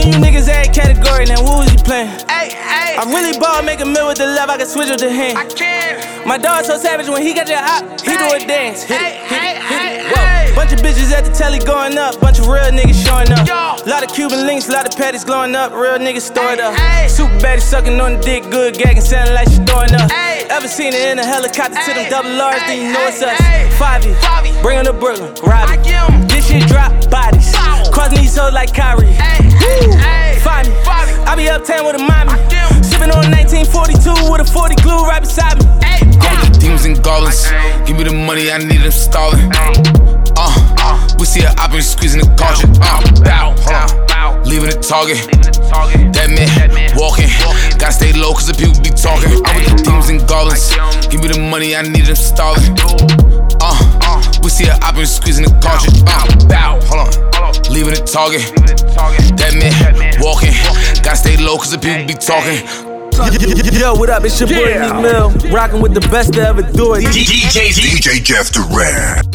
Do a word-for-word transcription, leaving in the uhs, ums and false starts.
and you niggas every category, now who was you playing? Ay, ay, I'm really ball, make a meal with the left, I can switch with the hand. I can. My dog so savage, when he got your op, he do a dance. Hit it, hit it, hit it. Whoa. Bunch of bitches at the telly going up, bunch of real niggas showing up. Lot of Cuban links, lot of patties glowing up, real niggas stored up. Super baddie sucking on the dick, good gagging, sounding like she throwing up. Ever seen it in a helicopter to them double R's, then you know it's us. Five years, bring her to Brooklyn, rob it. This shit drop bodies, crossing these hoes like Kyrie. Find me, I be uptown with a mommy, sipping on nineteen forty-two with a forty glue right beside me. Demons and goblins, give me the money, I need them stalling. Uh, we see a op and squeezing the caution. Uh, bow, hold on, leaving the target. That man walking, gotta stay low cause the people be talking. I'm with the demons and goblins, give me the money, I need them stalling. Uh, we see a op and squeezing the caution. Uh, bow, hold on, leaving the target. That man walking, gotta stay low cause the people be talking. Yo, what up? It's your boy, yeah. Meek Mill, rocking with the best to ever do it. D J D J Jeff Durant.